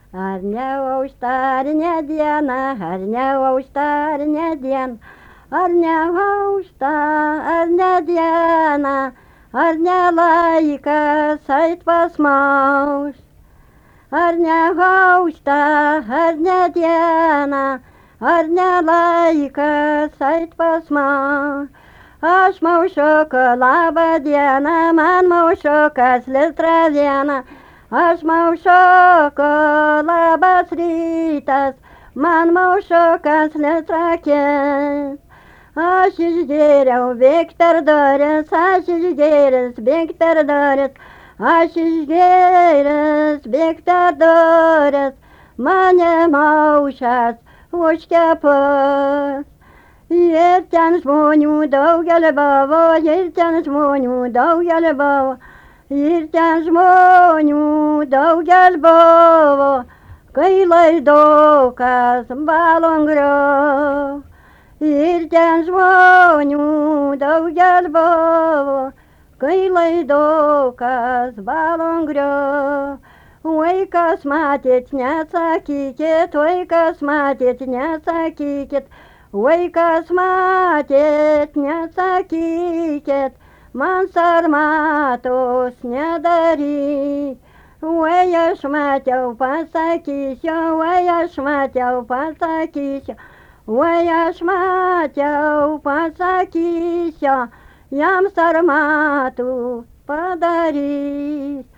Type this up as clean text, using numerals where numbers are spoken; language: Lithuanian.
Ar neaušta, ar ne diena, ar neaušta, ar ne diena, ar neaušta, ar ne diena, ar ne laikas eit pas mus. Ar neaušta, ar ne diena, ar ne laikas eit pas mus. Aš maušuku labą dieną, man maušukas litrą vieną. Aš maušuku labas rytas, man maušukas litrą kit. Aš išgėriau bėgt per duris, aš išgėręs bėgt per duris. Aš išgėręs bėgt per duris, mane maušas už kepus. Ir ten žmonių daugelį buvo, ir ten žmonių daugelį buvo, ir ten žmonių daugelį buvo, kai laidokas balongrio. Ir ten žmonių daugelį buvo, kai laidokas balongrio. Vaikas matėt, nesakykit, vaikas matėt, nesakykit. Vaikas matėt, nesakykit, man sarmatos nedaryk. Vai aš matau, pasakysiu, vai aš matau, pasakysiu, vai aš matau, pasakysiu, jam sarmatų padarys.